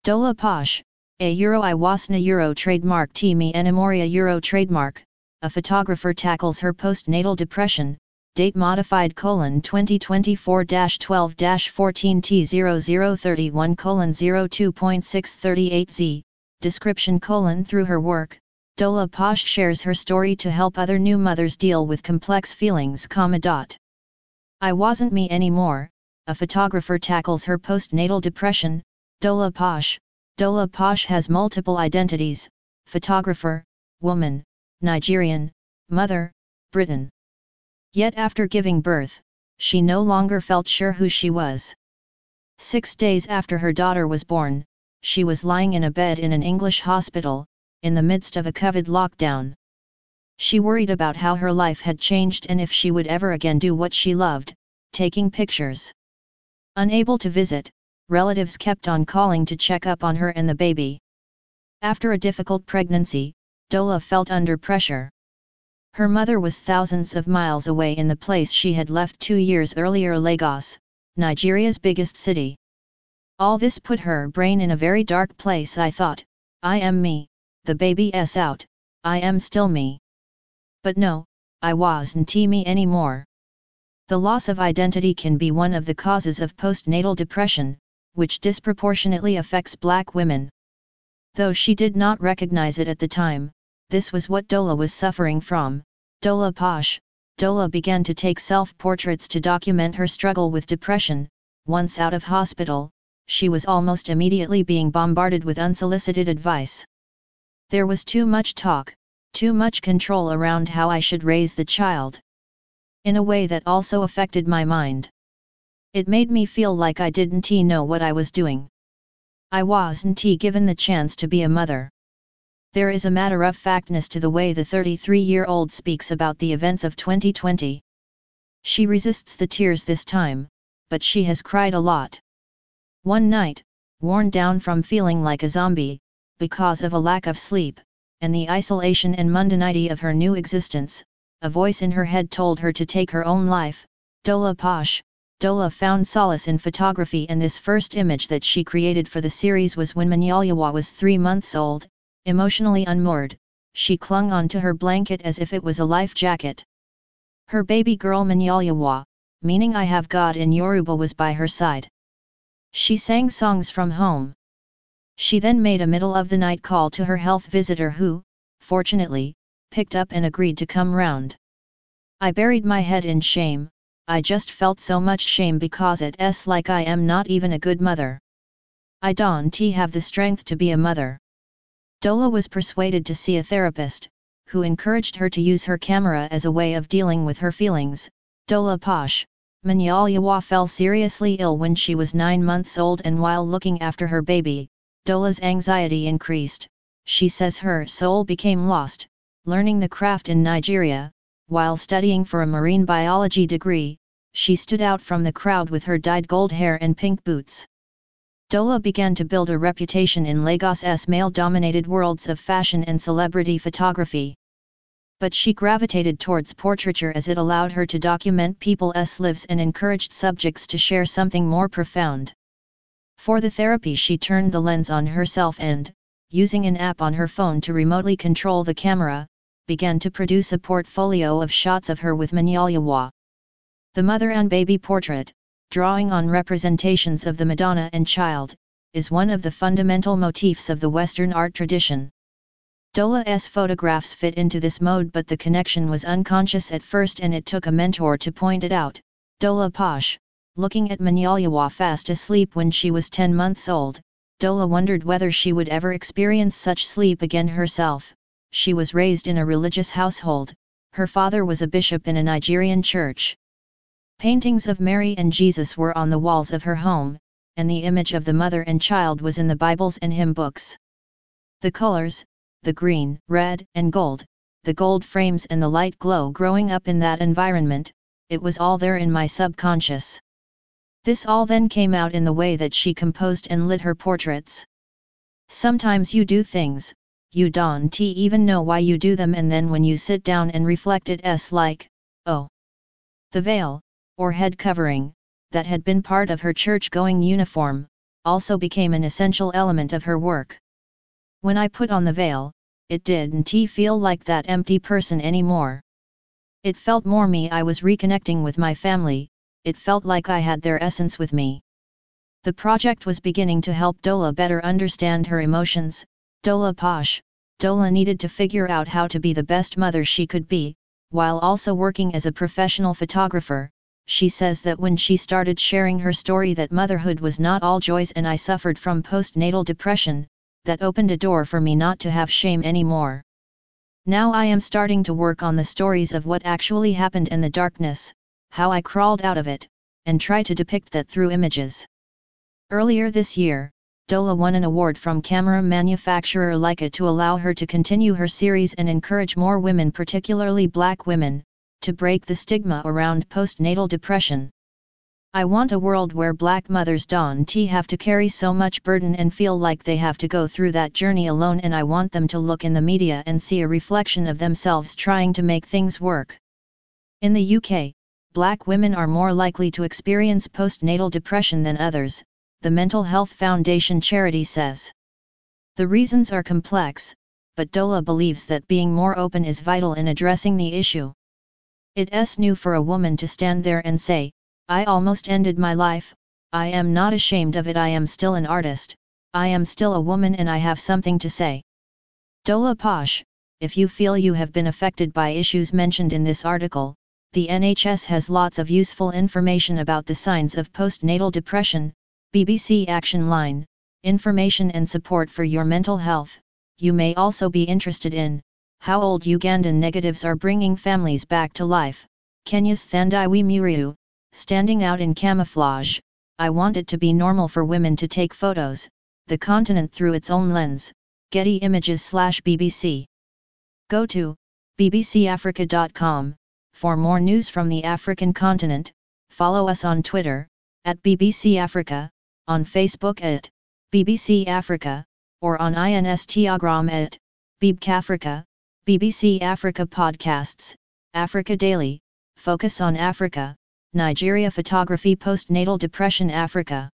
Dola Posh, a Euro Iwasna Euro trademark Timi Enamoria Euro trademark, a photographer tackles her postnatal depression, date modified 2024-12-14 T0031 02.638Z, description through her work, Dola Posh shares her story to help other new mothers deal with complex feelings. I wasn't me anymore, a photographer tackles her postnatal depression, Dola Posh. Dola Posh has multiple identities: photographer, woman, Nigerian, mother, Briton. Yet after giving birth, she no longer felt sure who she was. 6 days after her daughter was born, she was lying in a bed in an English hospital, in the midst of a COVID lockdown. She worried about how her life had changed and if she would ever again do what she loved, taking pictures. Unable to visit, relatives kept on calling to check up on her and the baby. After a difficult pregnancy, Dola felt under pressure. Her mother was thousands of miles away in the place she had left 2 years earlier, Lagos, Nigeria's biggest city. All this put her brain in a very dark place. I thought, I am me, the baby's out, I am still me. But no, I wasn't me anymore. The loss of identity can be one of the causes of postnatal depression, which disproportionately affects Black women. Though she did not recognize it at the time, this was what Dola was suffering from. Dola Posh. Dola began to take self-portraits to document her struggle with depression. Once out of hospital, she was almost immediately being bombarded with unsolicited advice. There was too much talk, too much control around how I should raise the child. In a way that also affected my mind. It made me feel like I didn't know what I was doing. I wasn't given the chance to be a mother. There is a matter-of-factness to the way the 33-year-old speaks about the events of 2020. She resists the tears this time, but she has cried a lot. One night, worn down from feeling like a zombie, because of a lack of sleep, and the isolation and mundanity of her new existence, a voice in her head told her to take her own life. Dola Posh. Dola found solace in photography, and this first image that she created for the series was when Manyaliwa was 3 months old. Emotionally unmoored, she clung onto her blanket as if it was a life jacket. Her baby girl Manyaliwa, meaning I have God in Yoruba, was by her side. She sang songs from home. She then made a middle-of-the-night call to her health visitor who, fortunately, picked up and agreed to come round. I buried my head in shame. I just felt so much shame because it's like I am not even a good mother. I don't have the strength to be a mother. Dola was persuaded to see a therapist, who encouraged her to use her camera as a way of dealing with her feelings. Dola Posh. Manyaliwa fell seriously ill when she was 9 months old, and while looking after her baby, Dola's anxiety increased. She says her soul became lost, learning the craft in Nigeria. While studying for a marine biology degree, she stood out from the crowd with her dyed gold hair and pink boots. Dola began to build a reputation in Lagos's male-dominated worlds of fashion and celebrity photography. But she gravitated towards portraiture as it allowed her to document people's lives and encouraged subjects to share something more profound. For the therapy, she turned the lens on herself and, using an app on her phone to remotely control the camera, began to produce a portfolio of shots of her with Manyaliwa. The mother and baby portrait, drawing on representations of the Madonna and Child, is one of the fundamental motifs of the Western art tradition. Dola's photographs fit into this mode, but the connection was unconscious at first and it took a mentor to point it out. Dola Posh. Looking at Manyaliwa fast asleep when she was 10 months old, Dola wondered whether she would ever experience such sleep again herself. She was raised in a religious household. Her father was a bishop in a Nigerian church. Paintings of Mary and Jesus were on the walls of her home, and the image of the mother and child was in the Bibles and hymn books. The colors, the green, red, and gold, the gold frames and the light glow growing up in that environment, it was all there in my subconscious. This all then came out in the way that she composed and lit her portraits. Sometimes you do things, you don't even know why you do them, and then when you sit down and reflect, it's like, oh. The veil, or head covering, that had been part of her church-going uniform, also became an essential element of her work. When I put on the veil, it didn't feel like that empty person anymore. It felt more me. I was reconnecting with my family, it felt like I had their essence with me. The project was beginning to help Dola better understand her emotions. Dola Posh, Dola needed to figure out how to be the best mother she could be, while also working as a professional photographer. She says that when she started sharing her story that motherhood was not all joys and I suffered from postnatal depression, that opened a door for me not to have shame anymore. Now I am starting to work on the stories of what actually happened and the darkness, how I crawled out of it, and try to depict that through images. Earlier this year, Dola won an award from camera manufacturer Leica to allow her to continue her series and encourage more women, particularly Black women, to break the stigma around postnatal depression. I want a world where Black mothers don't have to carry so much burden and feel like they have to go through that journey alone, and I want them to look in the media and see a reflection of themselves trying to make things work. In the UK, Black women are more likely to experience postnatal depression than others, the Mental Health Foundation charity says. The reasons are complex, but Dola believes that being more open is vital in addressing the issue. It's new for a woman to stand there and say, I almost ended my life, I am not ashamed of it, I am still an artist, I am still a woman and I have something to say. Dola Posh, if you feel you have been affected by issues mentioned in this article, the NHS has lots of useful information about the signs of postnatal depression, BBC Action Line, information and support for your mental health. You may also be interested in how old Ugandan negatives are bringing families back to life. Kenya's Thandai Muriu, standing out in camouflage. I want it to be normal for women to take photos, the continent through its own lens. Getty Images/BBC. Go to bbcafrica.com for more news from the African continent. Follow us on Twitter at BBC Africa, on Facebook at BBC Africa, or on Instagram at bbcafrica. BBC Africa Podcasts, Africa Daily, Focus on Africa, Nigeria Photography, Postnatal Depression Africa.